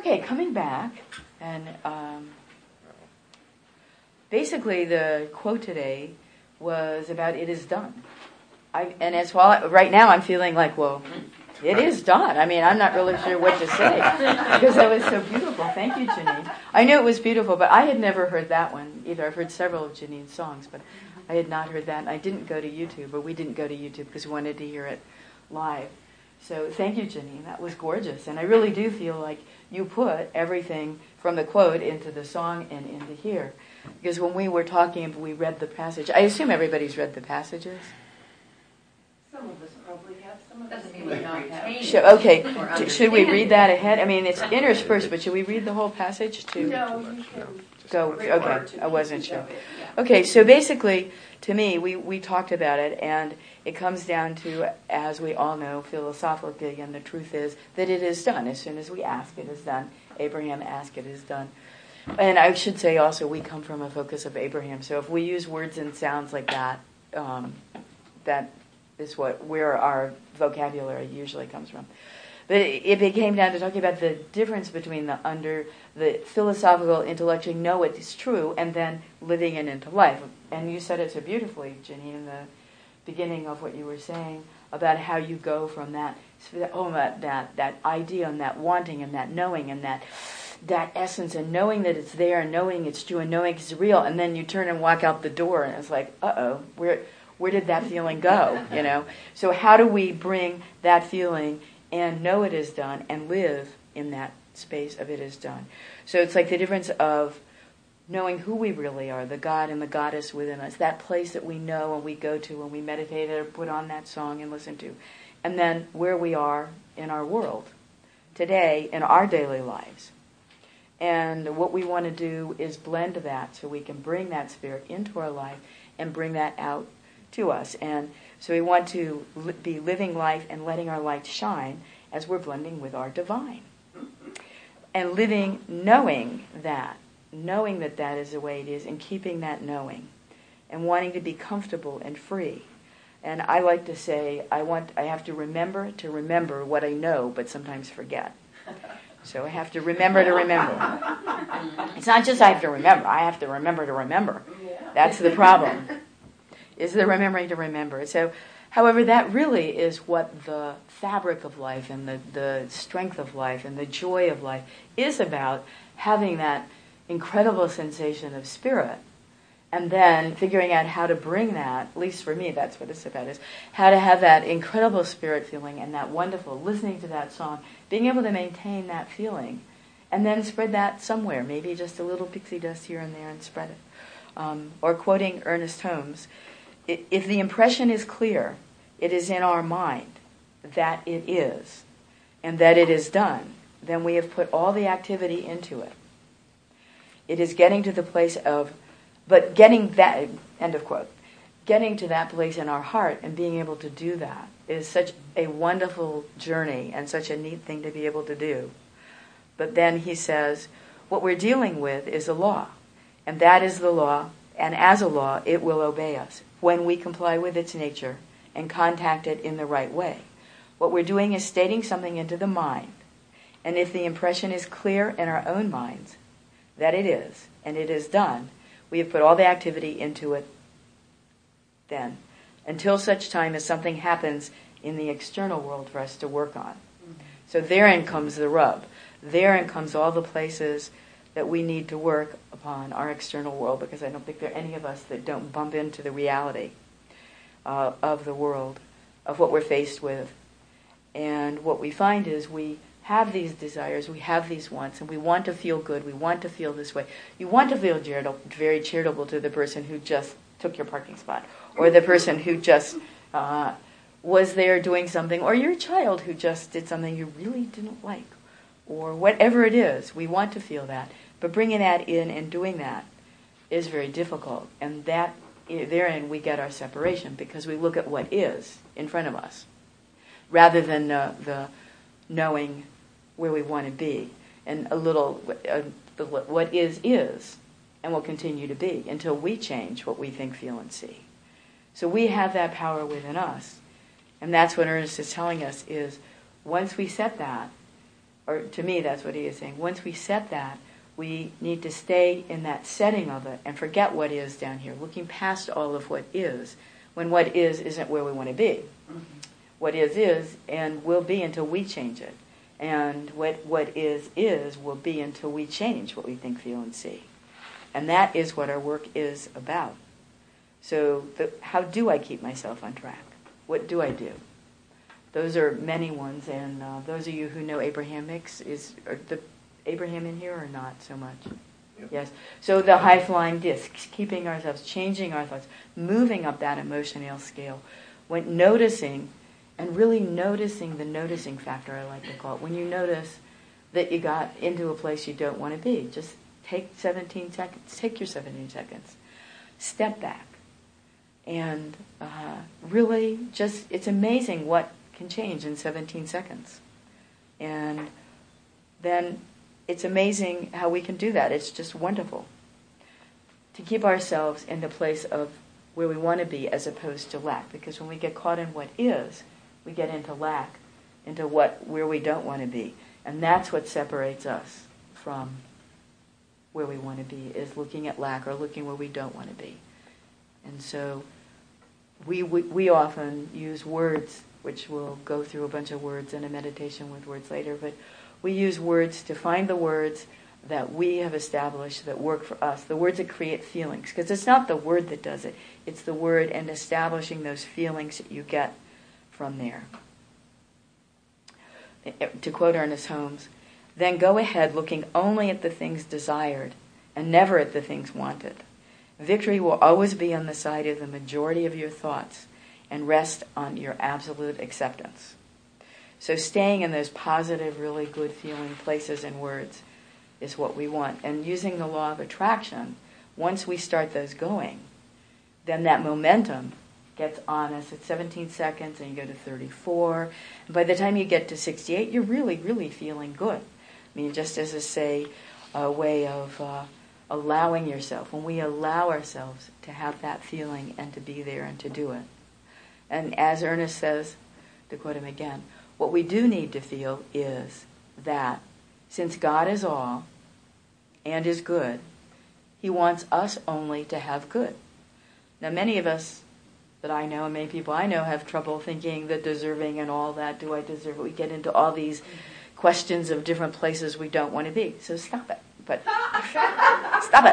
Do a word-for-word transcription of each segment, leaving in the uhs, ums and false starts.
Okay, coming back, and um, basically the quote today was about "it is done." I, and as well, right now I'm feeling like, well, it is done. I mean, I'm not really sure what to say because that was so beautiful. Thank you, Janine. I knew it was beautiful, but I had never heard that one either. I've heard several of Janine's songs, but I had not heard that. And I didn't go to YouTube, or we didn't go to YouTube because we wanted to hear it live. So thank you, Janine. That was gorgeous. And I really do feel like you put everything from the quote into the song and into here. Because when we were talking, we read the passage. I assume everybody's read the passages. Some of us probably have. Some of us may not have. Should, okay. Should we read that ahead? I mean, it's interspersed, but should we read the whole passage too? No, you can go. Okay, I wasn't sure. Okay, so basically, to me, we, we talked about it, and it comes down to, as we all know, philosophically, and the truth is that it is done. As soon as we ask, it is done. Abraham asked, it is done. And I should say also, we come from a focus of Abraham. So if we use words and sounds like that, um, that is what where our vocabulary usually comes from. But it, it came down to talking about the difference between the under the philosophical, intellectual, know it is true, and then living it into life. And you said it so beautifully, Janine, in the beginning of what you were saying about how you go from that, oh, that that that idea and that wanting and that knowing and that that essence and knowing that it's there and knowing it's true and knowing it's real, and then you turn and walk out the door and it's like, uh-oh, where where did that feeling go, you know? So how do we bring that feeling and know it is done and live in that space of it is done? So it's like the difference of knowing who we really are, the God and the goddess within us, that place that we know and we go to when we meditate or put on that song and listen to, and then where we are in our world today, in our daily lives. And what we want to do is blend that so we can bring that spirit into our life and bring that out to us. And so we want to li- be living life and letting our light shine as we're blending with our divine. And living knowing that, knowing that that is the way it is, and keeping that knowing, and wanting to be comfortable and free. And I like to say, I want, I have to remember to remember what I know, but sometimes forget. So I have to remember to remember. It's not just I have to remember, I have to remember to remember. That's the problem, is the remembering to remember. So, however, that really is what the fabric of life and the, the strength of life and the joy of life is about, having that incredible sensation of spirit, and then figuring out how to bring that, at least for me, that's what it's about, is how to have that incredible spirit feeling and that wonderful, listening to that song, being able to maintain that feeling, and then spread that somewhere, maybe just a little pixie dust here and there and spread it. Um, or quoting Ernest Holmes, if the impression is clear, it is in our mind that it is, and that it is done, then we have put all the activity into it. It is getting to the place of, but getting that, end of quote, getting to that place in our heart and being able to do that is such a wonderful journey and such a neat thing to be able to do. But then he says, what we're dealing with is a law, and that is the law, and as a law, it will obey us when we comply with its nature and contact it in the right way. What we're doing is stating something into the mind, and if the impression is clear in our own minds that it is, and it is done, we have put all the activity into it then, until such time as something happens in the external world for us to work on. So therein comes the rub. Therein comes all the places that we need to work upon our external world, because I don't think there are any of us that don't bump into the reality uh, of the world, of what we're faced with. And what we find is we have these desires, we have these wants, and we want to feel good, we want to feel this way. You want to feel charitable, very charitable to the person who just took your parking spot, or the person who just uh, was there doing something, or your child who just did something you really didn't like, or whatever it is. We want to feel that. But bringing that in and doing that is very difficult. And that therein we get our separation, because we look at what is in front of us, rather than uh, the knowing where we want to be. And a little, uh, the, what is, is, and will continue to be, until we change what we think, feel, and see. So we have that power within us. And that's what Ernest is telling us, is once we set that, or to me that's what he is saying. Once we set that, we need to stay in that setting of it and forget what is down here, looking past all of what is, when what is isn't where we want to be. Mm-hmm. What is is and will be until we change it. And what what is is will be until we change what we think, feel, and see. And that is what our work is about. So the, how do I keep myself on track? What do I do? Those are many ones, and uh, those of you who know Abraham Hicks, is are the Abraham in here or not so much? Yep. Yes. So the high-flying discs, keeping ourselves, changing our thoughts, moving up that emotional scale, when noticing, and really noticing the noticing factor, I like to call it. When you notice that you got into a place you don't want to be, just take seventeen seconds, take your seventeen seconds, step back, and uh, really just, it's amazing what can change in seventeen seconds. And then it's amazing how we can do that. It's just wonderful to keep ourselves in the place of where we want to be as opposed to lack. Because when we get caught in what is, we get into lack, into what where we don't want to be. And that's what separates us from where we want to be, is looking at lack or looking where we don't want to be. And so we, we, we often use words, which we'll go through a bunch of words in a meditation with words later, but we use words to find the words that we have established that work for us, the words that create feelings. Because it's not the word that does it, it's the word and establishing those feelings that you get from there. To quote Ernest Holmes, then go ahead looking only at the things desired and never at the things wanted. Victory will always be on the side of the majority of your thoughts and rest on your absolute acceptance. So staying in those positive, really good feeling places and words is what we want. And using the law of attraction, once we start those going, then that momentum gets on us at seventeen seconds, and you go to thirty-four. And by the time you get to sixty-eight, you're really, really feeling good. I mean, just as a, say, a way of uh, allowing yourself, when we allow ourselves to have that feeling and to be there and to do it. And as Ernest says, to quote him again, what we do need to feel is that since God is all and is good, he wants us only to have good. Now, many of us that I know, and many people I know, have trouble thinking that deserving and all that, do I deserve it? We get into all these questions of different places we don't want to be. So stop it. But stop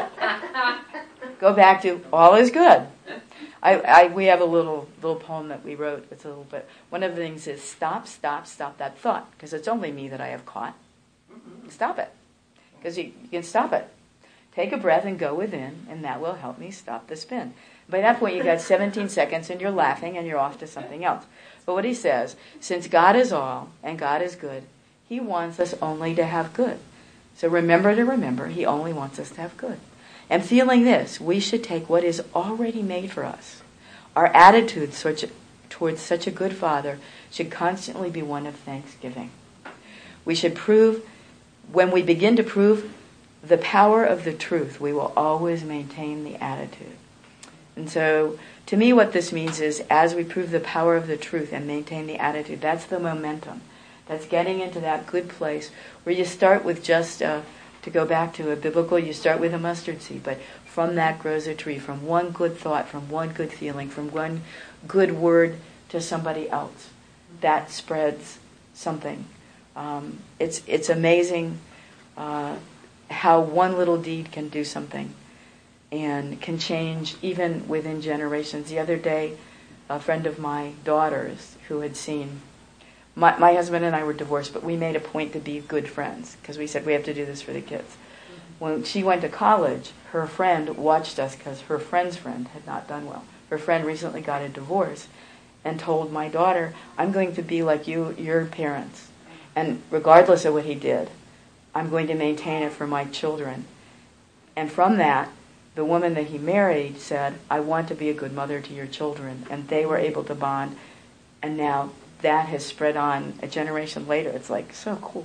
it. Go back to all is good. I, I we have a little little poem that we wrote. It's a little bit. One of the things is stop, stop, stop that thought, because it's only me that I have caught. Stop it, because you, you can stop it. Take a breath and go within, and that will help me stop the spin. By that point, you've got seventeen seconds, and you're laughing, and you're off to something else. But what he says, since God is all and God is good, he wants us only to have good. So remember to remember, he only wants us to have good. And feeling this, we should take what is already made for us. Our attitude towards such a good Father should constantly be one of thanksgiving. We should prove, when we begin to prove the power of the truth, we will always maintain the attitude. And so, to me, what this means is, as we prove the power of the truth and maintain the attitude, that's the momentum. That's getting into that good place where you start with just, uh, to go back to a biblical, you start with a mustard seed, but from that grows a tree, from one good thought, from one good feeling, from one good word to somebody else. That spreads something. Um, it's it's amazing uh, how one little deed can do something and can change even within generations. The other day, a friend of my daughter's who had seen, my, my husband and I were divorced, but we made a point to be good friends because we said we have to do this for the kids. When she went to college, her friend watched us because her friend's friend had not done well. Her friend recently got a divorce and told my daughter, I'm going to be like you, your parents. And regardless of what he did, I'm going to maintain it for my children. And from that, the woman that he married said, I want to be a good mother to your children. And they were able to bond. And now that has spread on a generation later. It's like, so cool.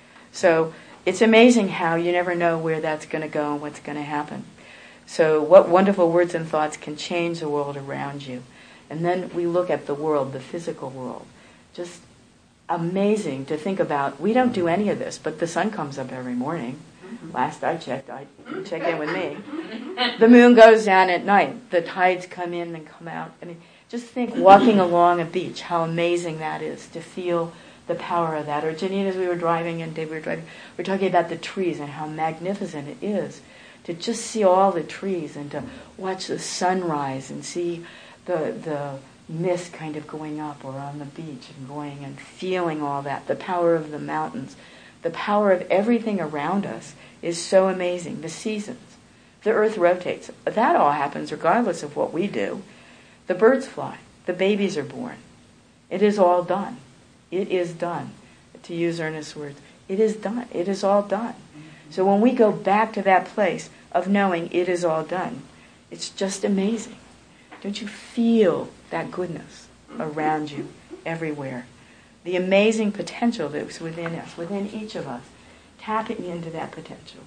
So it's amazing how you never know where that's going to go and what's going to happen. So what wonderful words and thoughts can change the world around you. And then we look at the world, the physical world. Just amazing to think about. We don't do any of this, but the sun comes up every morning. Last I checked, I check in with me. The moon goes down at night. The tides come in and come out. I mean, just think walking along a beach, how amazing that is to feel the power of that. Or Janine, as we were driving, and Dave, we were driving, we were talking about the trees and how magnificent it is to just see all the trees and to watch the sunrise and see the the mist kind of going up or on the beach and going and feeling all that. The power of the mountains, the power of everything around us is so amazing. The seasons, the earth rotates. That all happens regardless of what we do. The birds fly. The babies are born. It is all done. It is done. To use Ernest's words, it is done. It is all done. So when we go back to that place of knowing it is all done, it's just amazing. Don't you feel that goodness around you everywhere? The amazing potential that's within us, within each of us, tapping into that potential.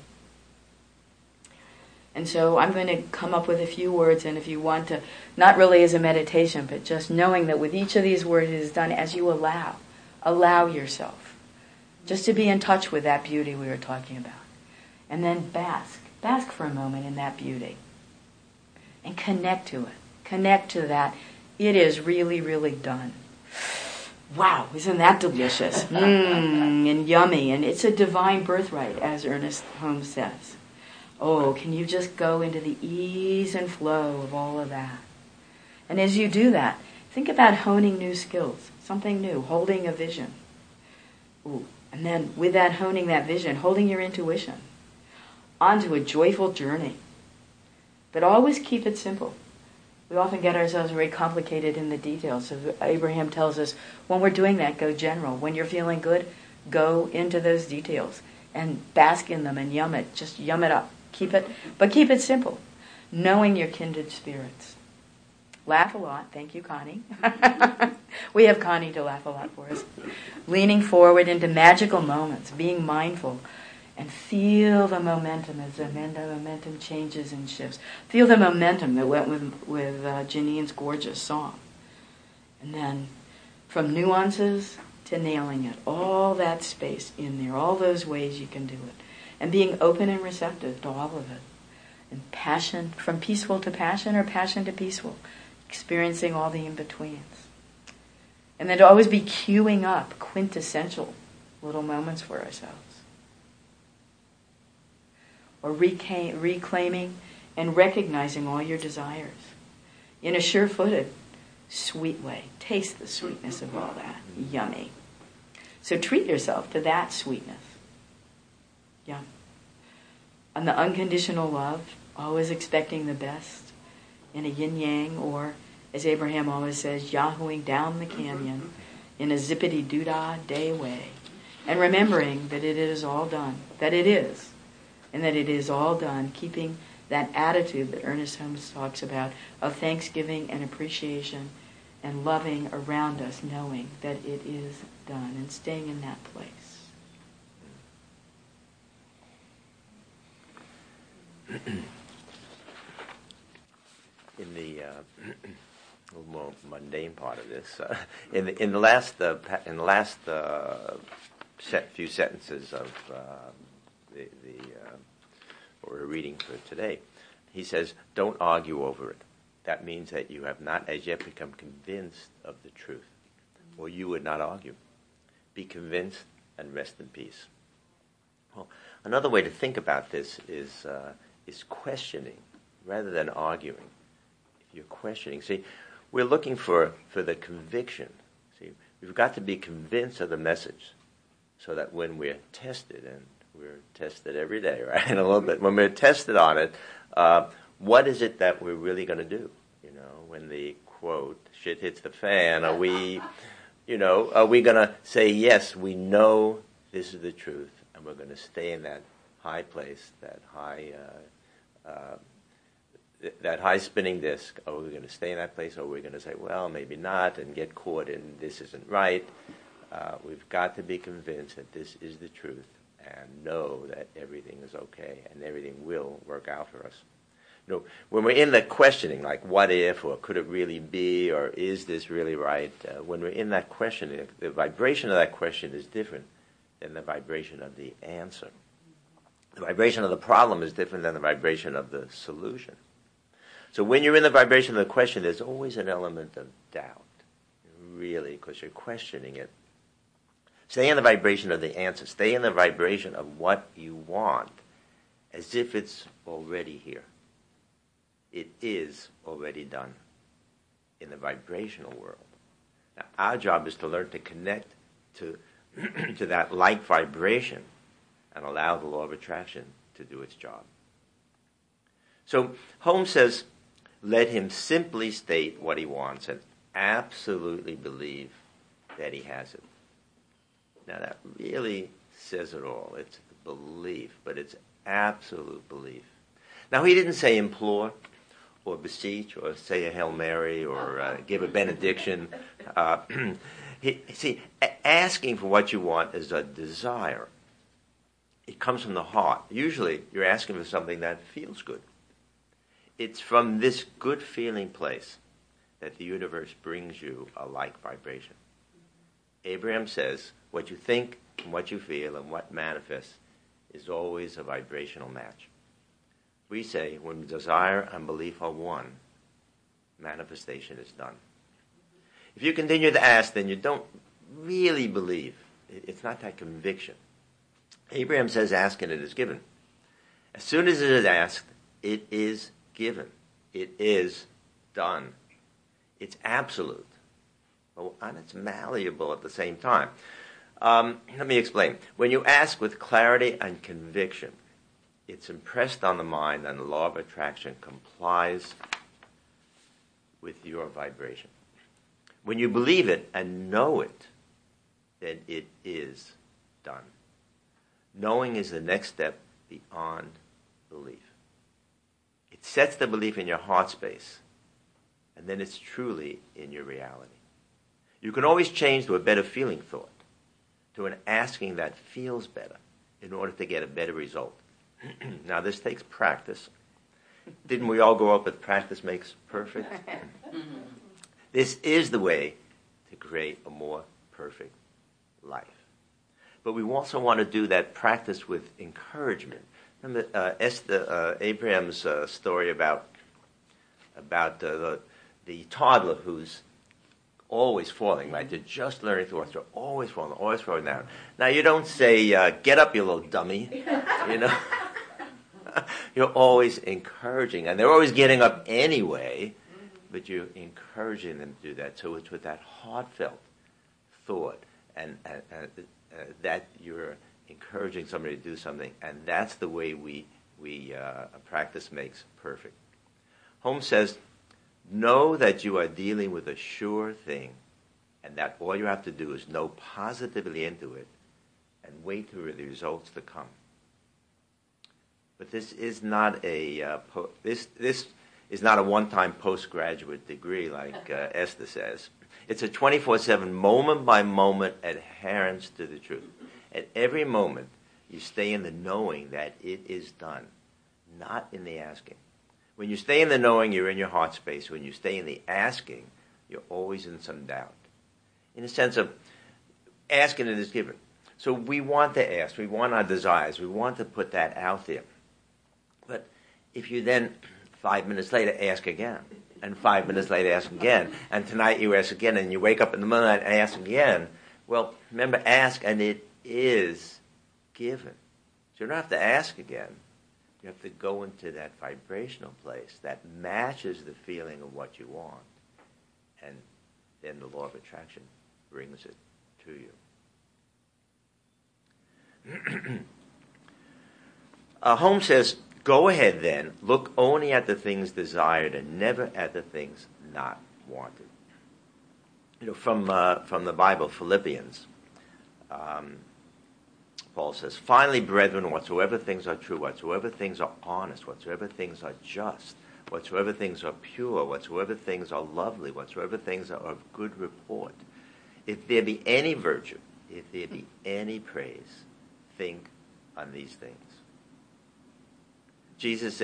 And so I'm going to come up with a few words, and if you want to, not really as a meditation, but just knowing that with each of these words it is done as you allow. Allow yourself. Just to be in touch with that beauty we were talking about. And then bask. Bask for a moment in that beauty. And connect to it. Connect to that. It is really, really done. Wow, isn't that delicious? Mmm, and yummy. And it's a divine birthright, as Ernest Holmes says. Oh, can you just go into the ease and flow of all of that? And as you do that, think about honing new skills, something new, holding a vision. Ooh, and then with that honing that vision, holding your intuition onto a joyful journey. But always keep it simple. We often get ourselves very complicated in the details. So Abraham tells us, when we're doing that, go general. When you're feeling good, go into those details and bask in them and yum it. Just yum it up. Keep it, but keep it simple. Knowing your kindred spirits. Laugh a lot. Thank you, Connie. We have Connie to laugh a lot for us. Leaning forward into magical moments, being mindful, and feel the momentum as the momentum changes and shifts. Feel the momentum that went with, with uh, Janine's gorgeous song. And then from nuances to nailing it, all that space in there, all those ways you can do it. And being open and receptive to all of it. And passion, from peaceful to passion or passion to peaceful. Experiencing all the in-betweens. And then to always be queuing up quintessential little moments for ourselves. Or reca- reclaiming and recognizing all your desires. In a sure-footed, sweet way. Taste the sweetness of all that. Yummy. So treat yourself to that sweetness. Yeah. And the unconditional love, always expecting the best in a yin-yang, or, as Abraham always says, yahooing down the canyon in a zippity-doo-dah day way. And remembering that it is all done, that it is, and that it is all done, keeping that attitude that Ernest Holmes talks about of thanksgiving and appreciation and loving around us, knowing that it is done, and staying in that place. In the uh, more mundane part of this, uh, in the in the last uh, in the last uh, set, few sentences of uh, the, the uh, what we're reading for today, he says, "Don't argue over it." That means that you have not as yet become convinced of the truth, or you would not argue. Be convinced and rest in peace. Well, another way to think about this is uh, is questioning rather than arguing. If you're questioning, see, we're looking for, for the conviction. See, we've got to be convinced of the message, so that when we're tested, and we're tested every day, right? A little bit. When we're tested on it, uh, what is it that we're really going to do? You know, when the quote shit hits the fan, are we, you know, are we going to say yes? We know this is the truth, and we're going to stay in that high place, that high, uh, uh, th- that high spinning disc. Are we going to stay in that place, or are we going to say, well, maybe not, and get caught in this isn't right? Uh, we've got to be convinced that this is the truth, and know that everything is okay, and everything will work out for us. You know, when we're in that questioning, like what if, or could it really be, or is this really right? Uh, when we're in that questioning, the vibration of that question is different than the vibration of the answer. The vibration of the problem is different than the vibration of the solution. So when you're in the vibration of the question, there's always an element of doubt, really, because you're questioning it. Stay in the vibration of the answer. Stay in the vibration of what you want, as if it's already here. It is already done in the vibrational world. Now, our job is to learn to connect to, to that like vibration and allow the law of attraction to do its job. So Holmes says, let him simply state what he wants and absolutely believe that he has it. Now that really says it all. It's belief, but it's absolute belief. Now he didn't say implore or beseech or say a Hail Mary or uh, give a benediction. Uh, he, see, a- asking for what you want is a desire. It comes from the heart. Usually you're asking for something that feels good. It's from this good feeling place that the universe brings you a like vibration. Abraham says, what you think and what you feel and what manifests is always a vibrational match. We say, when desire and belief are one, manifestation is done. If you continue to ask, then you don't really believe. It's not that conviction. Abraham says, ask and it is given. As soon as it is asked, it is given. It is done. It's absolute. And it's malleable at the same time. Um, let me explain. When you ask with clarity and conviction, it's impressed on the mind and the law of attraction complies with your vibration. When you believe it and know it, then it is done. Knowing is the next step beyond belief. It sets the belief in your heart space, and then it's truly in your reality. You can always change to a better feeling thought, to an asking that feels better, in order to get a better result. Now, this takes practice. Didn't we all grow up with practice makes perfect? This is the way to create a more perfect life. But we also want to do that practice with encouragement. Remember uh, Esther, uh, Abraham's uh, story about about uh, the, the toddler who's always falling, right? They're just learning to walk. They're always falling, always falling down. Now, you don't say, uh, get up, you little dummy, you know. You're always encouraging, and they're always getting up anyway, but you're encouraging them to do that. So it's with that heartfelt thought and, and, and uh, that you're encouraging somebody to do something, and that's the way we, we uh, practice makes perfect. Holmes says, know that you are dealing with a sure thing, and that all you have to do is know positively into it and wait for the results to come. But this is not a uh, po- this this is not a one-time postgraduate degree like uh, Esther says. It's a twenty-four seven, moment-by-moment adherence to the truth. At every moment, you stay in the knowing that it is done, not in the asking. When you stay in the knowing, you're in your heart space. When you stay in the asking, you're always in some doubt. In a sense of asking it is given. So we want to ask. We want our desires. We want to put that out there. But if you then, five minutes later, ask again, and five minutes later ask again, and tonight you ask again, and you wake up in the middle of the night and ask again, well, remember, ask, and it is given. So you don't have to ask again. You have to go into that vibrational place that matches the feeling of what you want, and then the law of attraction brings it to you. uh, Holmes says, go ahead then, look only at the things desired and never at the things not wanted. You know, from uh, from the Bible, Philippians, um, Paul says, finally, brethren, whatsoever things are true, whatsoever things are honest, whatsoever things are just, whatsoever things are pure, whatsoever things are lovely, whatsoever things are of good report, if there be any virtue, if there be any praise, think on these things. Jesus said,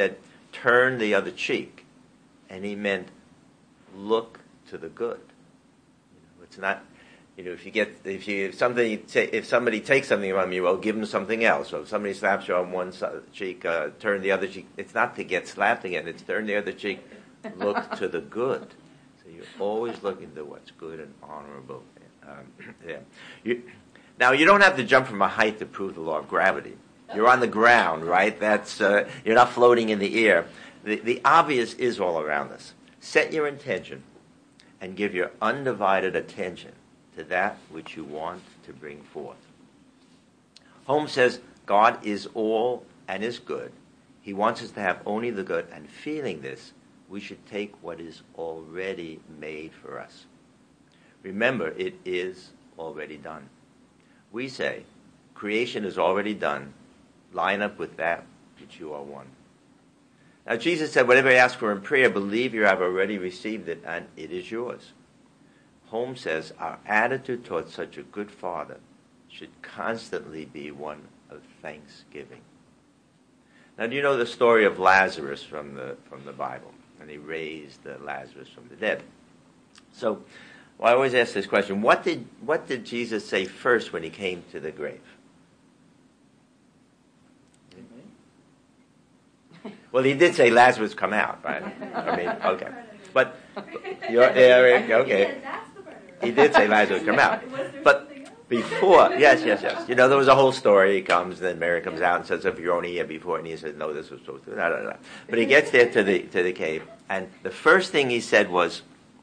turn the other cheek. And he meant look to the good. You know, it's not, you know, if you get, if you, if somebody, ta- if somebody takes something from you, well, give them something else. Or if somebody slaps you on one side, cheek, uh, turn the other cheek. It's not to get slapped again. It's turn the other cheek, look to the good. So you're always looking to what's good and honorable. Um, yeah. You, now, you don't have to jump from a height to prove the law of gravity. You're on the ground, right? That's uh, you're not floating in the air. The, the obvious is all around us. Set your intention and give your undivided attention to that which you want to bring forth. Holmes says, God is all and is good. He wants us to have only the good, and feeling this, we should take what is already made for us. Remember, it is already done. We say, creation is already done. Line up with that which you are one. Now, Jesus said, whatever you ask for in prayer, believe you have already received it, and it is yours. Holmes says, our attitude towards such a good Father should constantly be one of thanksgiving. Now, do you know the story of Lazarus from the from the Bible? And he raised uh, Lazarus from the dead. So, well, I always ask this question: What did what did Jesus say first when he came to the grave? Well, he did say Lazarus come out, right? I mean, okay, but you're, yeah, okay. He did say Lazarus come out, but before, yes, yes, yes. You know, there was a whole story. He comes, and then Mary comes out and says, "If you're only here before," and he says, "No, this was supposed to." No, no, no. But he gets there to the to the cave, and the first thing he said was,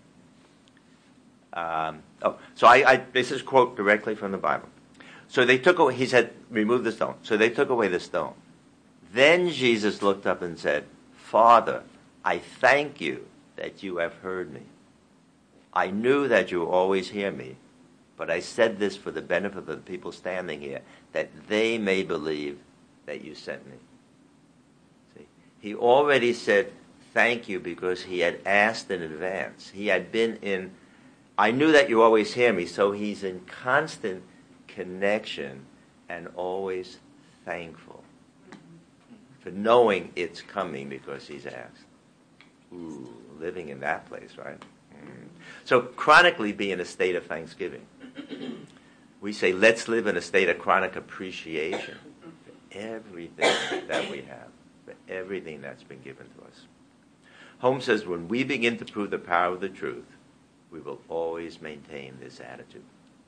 um, "Oh, so I, I this is a quote directly from the Bible." So they took away. He said, "Remove the stone." So they took away the stone. Then Jesus looked up and said, "Father, I thank you that you have heard me. I knew that you always hear me, but I said this for the benefit of the people standing here, that they may believe that you sent me." See, he already said thank you because he had asked in advance. He had been in, I knew that you always hear me, so he's in constant connection and always thankful for knowing it's coming because he's asked. Ooh, living in that place, right? Mm. So chronically be in a state of thanksgiving. We say, let's live in a state of chronic appreciation for everything that we have, for everything that's been given to us. Holmes says, when we begin to prove the power of the truth, we will always maintain this attitude.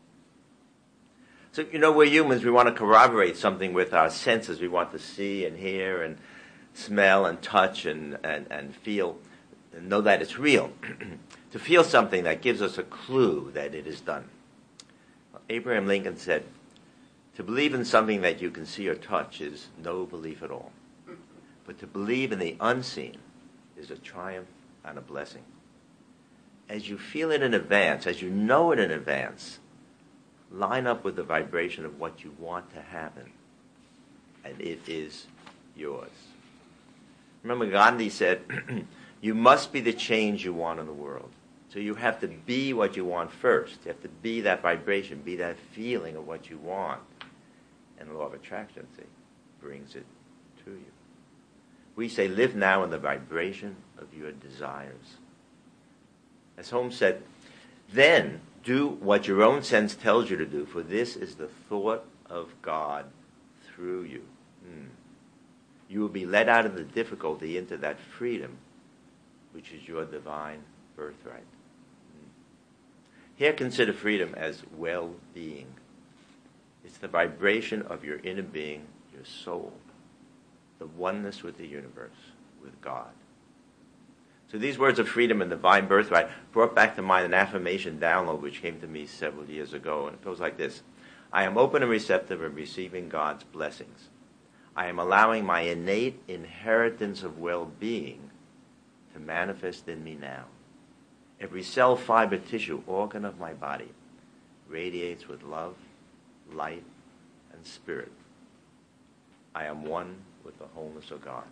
So, you know, we're humans. We want to corroborate something with our senses. We want to see and hear and smell and touch and, and, and feel and know that it's real. To feel something that gives us a clue that it is done. Abraham Lincoln said, to believe in something that you can see or touch is no belief at all. But to believe in the unseen is a triumph and a blessing. As you feel it in advance, as you know it in advance, line up with the vibration of what you want to happen, and it is yours. Remember, Gandhi said, you must be the change you want in the world. So you have to be what you want first. You have to be that vibration, be that feeling of what you want. And the law of attraction, see, brings it to you. We say, live now in the vibration of your desires. As Holmes said, then do what your own sense tells you to do, for this is the thought of God through you. Mm. You will be led out of the difficulty into that freedom, which is your divine birthright. Mm. Here, consider freedom as well-being. It's the vibration of your inner being, your soul, the oneness with the universe, with God. So these words of freedom and divine birthright brought back to mind an affirmation download which came to me several years ago, and it goes like this. I am open and receptive in receiving God's blessings. I am allowing my innate inheritance of well-being to manifest in me now. Every cell, fiber, tissue, organ of my body radiates with love, light, and spirit. I am one with the wholeness of God.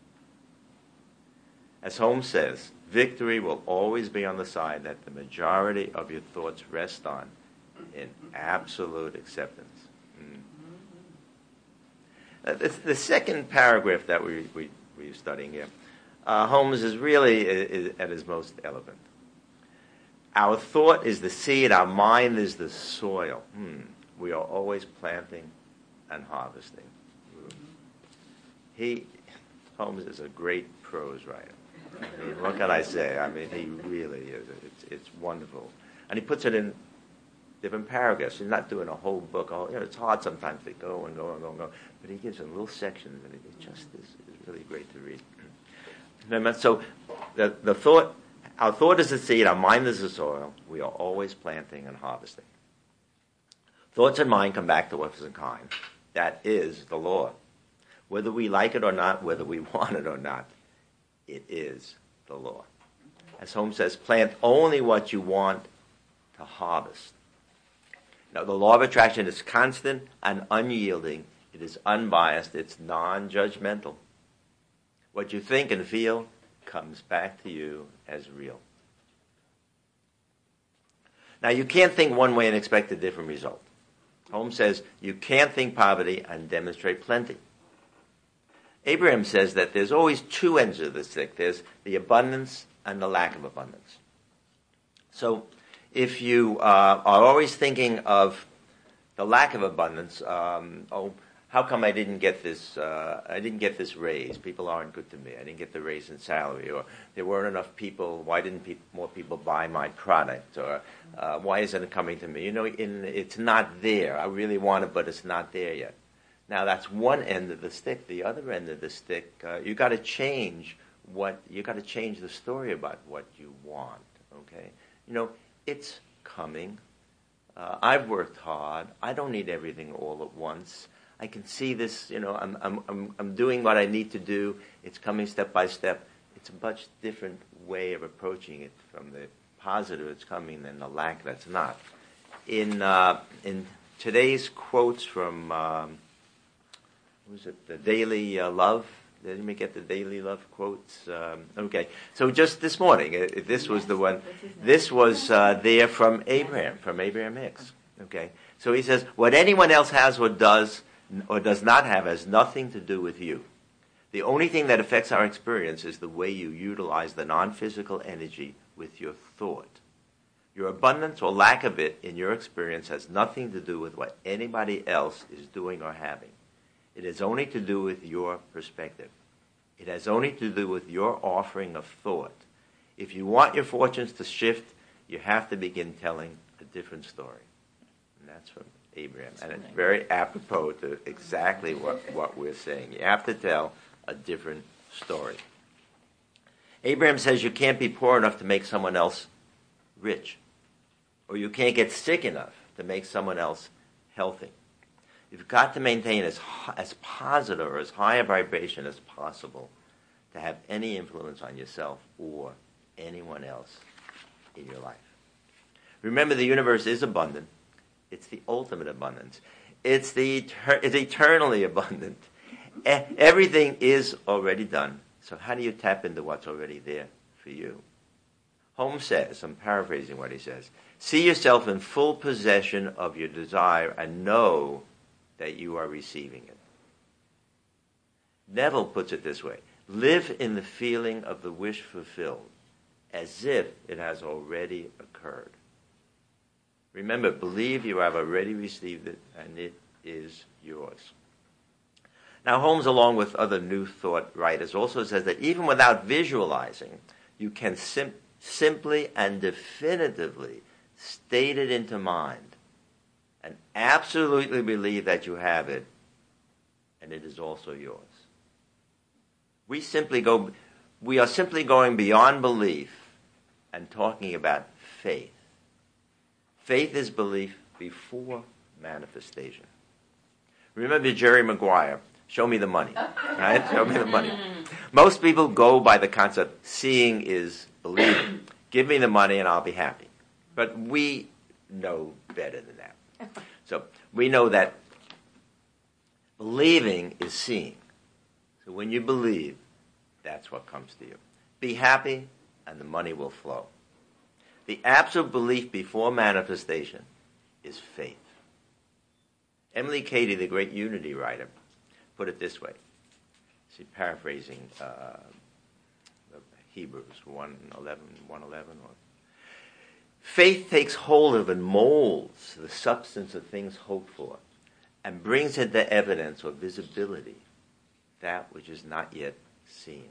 As Holmes says, victory will always be on the side that the majority of your thoughts rest on in absolute acceptance. Mm. Uh, the, the second paragraph that we, we, we're studying here, uh, Holmes is really is at his most elegant. Our thought is the seed, our mind is the soil. Hmm. We are always planting and harvesting. He, Holmes is a great prose writer. I mean, what can I say? I mean, he really is. It's, it's wonderful. And he puts it in different paragraphs. He's not doing a whole book. All, you know, it's hard sometimes to go and go and go and go. But he gives them little sections, and it, it just is, is really great to read. Remember, so the, the thought, our thought is the seed, our mind is the soil. We are always planting and harvesting. Thoughts and mind come back to us in kind. That is the law. Whether we like it or not, whether we want it or not, it is the law. As Holmes says, plant only what you want to harvest. Now, the law of attraction is constant and unyielding. It is unbiased. It's non-judgmental. What you think and feel comes back to you as real. Now, you can't think one way and expect a different result. Holmes says you can't think poverty and demonstrate plenty. Abraham says that there's always two ends of the stick. There's the abundance and the lack of abundance. So if you uh, are always thinking of the lack of abundance, um, oh, how come I didn't get this? Uh, I didn't get this raise. People aren't good to me. I didn't get the raise in salary, or there weren't enough people. Why didn't pe- more people buy my product? Or uh, why isn't it coming to me? You know, in, it's not there. I really want it, but it's not there yet. Now that's one end of the stick. The other end of the stick, uh, you got to change what you got to change the story about what you want. Okay, you know, it's coming. Uh, I've worked hard. I don't need everything all at once. I can see this. You know, I'm I'm I'm I'm doing what I need to do. It's coming step by step. It's a much different way of approaching it. From the positive, it's coming, than the lack that's not. In uh, in today's quotes from. Um, Was it the Daily uh, Love? Did you get the Daily Love quotes? Um, okay, so just this morning, uh, this was the one. This was uh, there from Abraham, from Abraham Hicks. Okay, so he says, "What anyone else has or does or does not have has nothing to do with you. The only thing that affects our experience is the way you utilize the non-physical energy with your thought. Your abundance or lack of it in your experience has nothing to do with what anybody else is doing or having. It has only to do with your perspective. It has only to do with your offering of thought. If you want your fortunes to shift, you have to begin telling a different story." And that's from Abraham. And it's very apropos to exactly what, what we're saying. You have to tell a different story. Abraham says you can't be poor enough to make someone else rich. Or you can't get sick enough to make someone else healthy. You've got to maintain as as positive or as high a vibration as possible to have any influence on yourself or anyone else in your life. Remember, the universe is abundant. It's the ultimate abundance. It's the etern- it's eternally abundant. E- everything is already done. So how do you tap into what's already there for you? Holmes says, I'm paraphrasing what he says, see yourself in full possession of your desire and know that you are receiving it. Neville puts it this way, live in the feeling of the wish fulfilled, as if it has already occurred. Remember, believe you have already received it, and it is yours. Now, Holmes, along with other New Thought writers, also says that even without visualizing, you can sim- simply and definitively state it into mind and absolutely believe that you have it, and it is also yours. We simply go, we are simply going beyond belief and talking about faith. Faith is belief before manifestation. Remember Jerry Maguire, show me the money. Right? Show me the money. Most people go by the concept, seeing is believing. Give me the money and I'll be happy. But we know better than that. So we know that believing is seeing. So when you believe, that's what comes to you. Be happy and the money will flow. The absolute belief before manifestation is faith. Emily Cady, the great Unity writer, put it this way. She's paraphrasing uh, Hebrews one eleven, one eleven. Faith takes hold of and molds the substance of things hoped for and brings into evidence or visibility that which is not yet seen.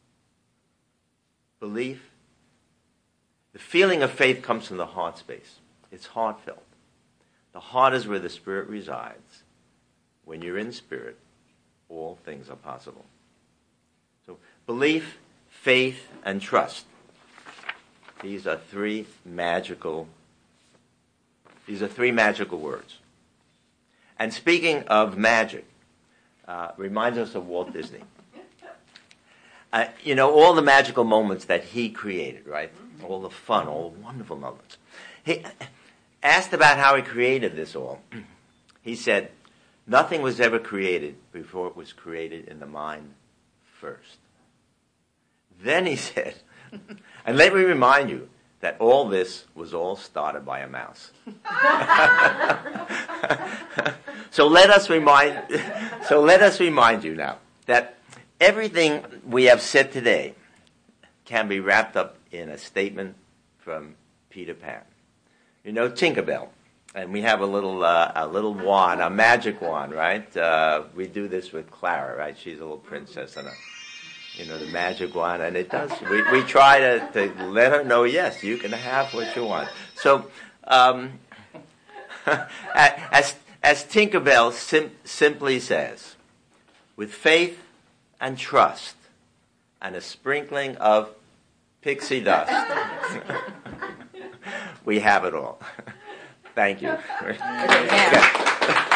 Belief, the feeling of faith comes from the heart space. It's heartfelt. The heart is where the Spirit resides. When you're in Spirit, all things are possible. So belief, faith, and trust. These are three magical, these are three magical words. And speaking of magic, uh, reminds us of Walt Disney. Uh, you know, all the magical moments that he created, right? All the fun, all the wonderful moments. He asked about how he created this all. He said, nothing was ever created before it was created in the mind first. Then he said, and let me remind you that all this was all started by a mouse. so let us remind so let us remind you now that everything we have said today can be wrapped up in a statement from Peter Pan. You know, Tinkerbell, and we have a little uh, a little wand, a magic wand, right? Uh, we do this with Clara, right? She's a little princess and a You know, the magic wand, and it does. We we try to, to let her know, yes, you can have what you want. So, um, as as Tinkerbell sim- simply says, with faith and trust and a sprinkling of pixie dust, we have it all. Thank you. Okay,